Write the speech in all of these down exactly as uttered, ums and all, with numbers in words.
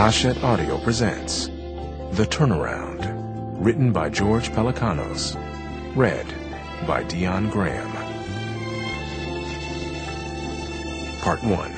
Hachette Audio presents The Turnaround, written by George Pelecanos, read by Dion Graham. Part one.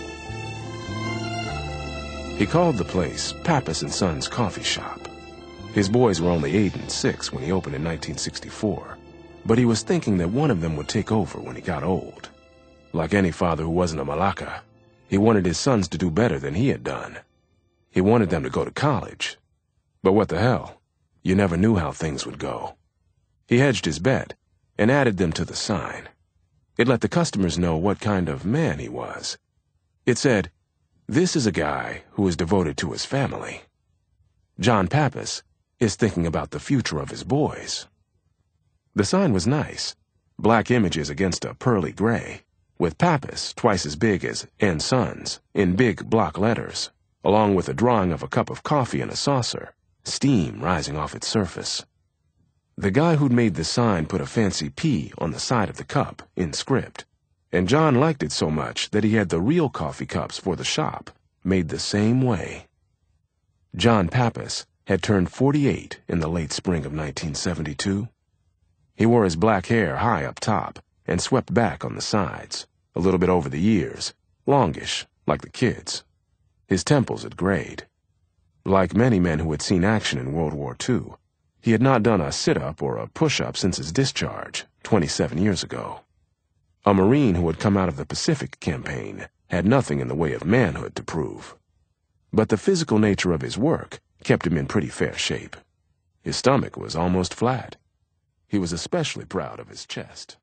He called the place Pappas and Sons Coffee Shop. His boys were only eight and six when he opened in nineteen sixty-four, but he was thinking that one of them would take over when he got old. Like any father who wasn't a malaka, he wanted his sons to do better than he had done. He wanted them to go to college. But what the hell? You never knew how things would go. He hedged his bet and added them to the sign. It let the customers know what kind of man he was. It said, "This is a guy who is devoted to his family. John Pappas is thinking about the future of his boys." The sign was nice, black images against a pearly gray, with Pappas twice as big as and Sons in big block letters, along with a drawing of a cup of coffee in a saucer, steam rising off its surface. The guy who'd made the sign put a fancy P on the side of the cup, in script, and John liked it so much that he had the real coffee cups for the shop made the same way. John Pappas had turned forty-eight in the late spring of nineteen seventy-two. He wore his black hair high up top and swept back on the sides, a little bit over the ears, longish, like the kids. His temples had grayed. Like many men who had seen action in World War Two, he had not done a sit-up or a push-up since his discharge, twenty-seven years ago. A Marine who had come out of the Pacific campaign had nothing in the way of manhood to prove. But the physical nature of his work kept him in pretty fair shape. His stomach was almost flat. He was especially proud of his chest.